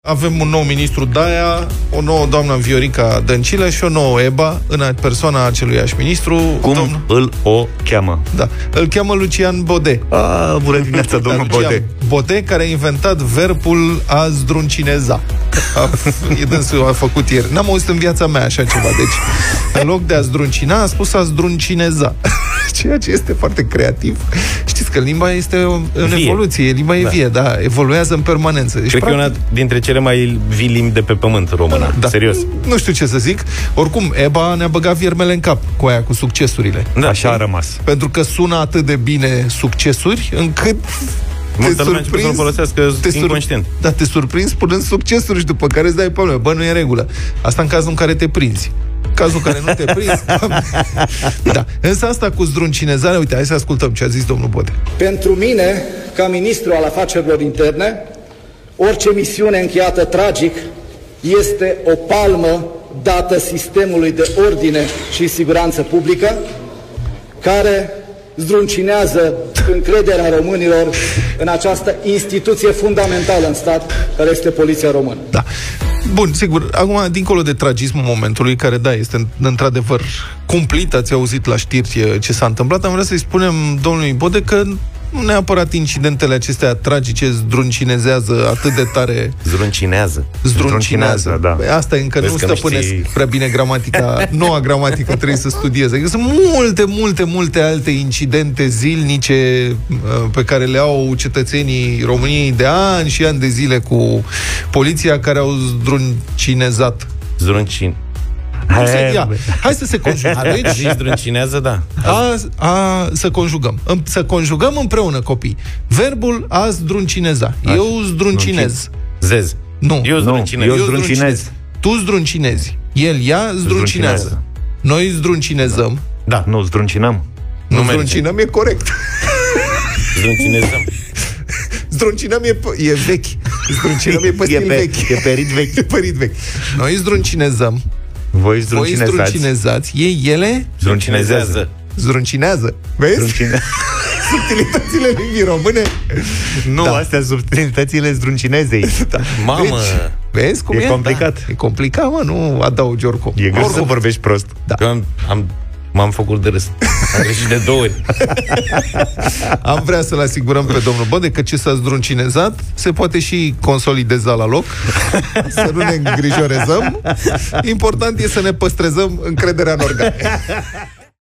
Avem un nou ministru Daia, o nouă doamnă Viorica Dăncilă și o nouă EBA în persoana aceluiași ministru. Cum o cheamă? Da, îl cheamă Lucian Bode. Bună dimineața, domnul Bode. Bode, care a inventat verbul a zdruncineza. Dânsul a făcut ieri. N-am auzit în viața mea așa ceva. Deci, în loc de a zdruncina, a spus a zdruncineza. Ceea ce este foarte creativ. Știți că limba este în evoluție. Limba e vie, da, evoluează în permanență. Deci, cred că e una dintre cele mai vii limbi de pe pământ, româna. Da. Serios. Nu știu ce să zic. Oricum, EBA ne-a băgat viermele în cap cu aia, cu succesurile. Da, așa a rămas. Pentru că sună atât de bine succesuri, încât multă lume a început să-l folosească inconștient. Da, te surprinzi spunând succesuri și după care îți dai probleme. Bă, nu e în regulă. Asta în cazul în care te prinzi. În cazul în care nu te prinzi. Da. Însă asta cu zdruncinezarea, uite, hai să ascultăm ce a zis domnul Bode. Pentru mine, ca ministru al afacerilor interne, orice misiune încheiată tragic este o palmă dată sistemului de ordine și siguranță publică, care zdruncinează încrederea românilor în această instituție fundamentală în stat, care este Poliția Română. Da. Bun, sigur, acum, dincolo de tragismul momentului, care, da, este într-adevăr cumplit, ați auzit la știri ce s-a întâmplat, am vrea să-i spunem domnului Bode că nu neapărat incidentele acestea tragice zdruncinezează atât de tare. Zdruncinează, da. Asta încă nu stăpânesc prea bine gramatica, noua gramatică trebuie să studieze. Adică sunt multe alte incidente zilnice pe care le au cetățenii României de ani și ani de zile cu poliția, care au zdruncinezat. Hai să se conjugăm. Zdruncinează, da. Să conjugăm. Să conjugăm împreună, copii. Verbul a zdruncineza. Eu zdruncinez. Zez. Nu. Eu zdruncinez. Tu zdruncinezi. ea zdruncinează. Noi zdruncinezăm. Da, nu zdruncinăm. Nu zdruncinăm, e corect. Zdruncinezăm. Zdruncinăm e vechi. Zdruncinăm e păstil vechi. E perit vechi. Noi zdruncinezăm. Voi zdruncinezați. Ele zdruncinează. Vezi? Subtilitățile limbii române. Nu, astea subtilitățile zdruncinezei. Da. Mamă. Vezi cum e? Complicat. E complicat, mă, nu adaugi oricum. E greu să vorbești prost. Da. M-am făcut de râs. Am greșit de 2 ori. Am vrea să-l asigurăm pe domnul Bode că ce s-a zdruncinezat se poate și consolideza la loc. Să nu ne îngrijorezăm. Important e să ne păstrezăm încrederea în organe.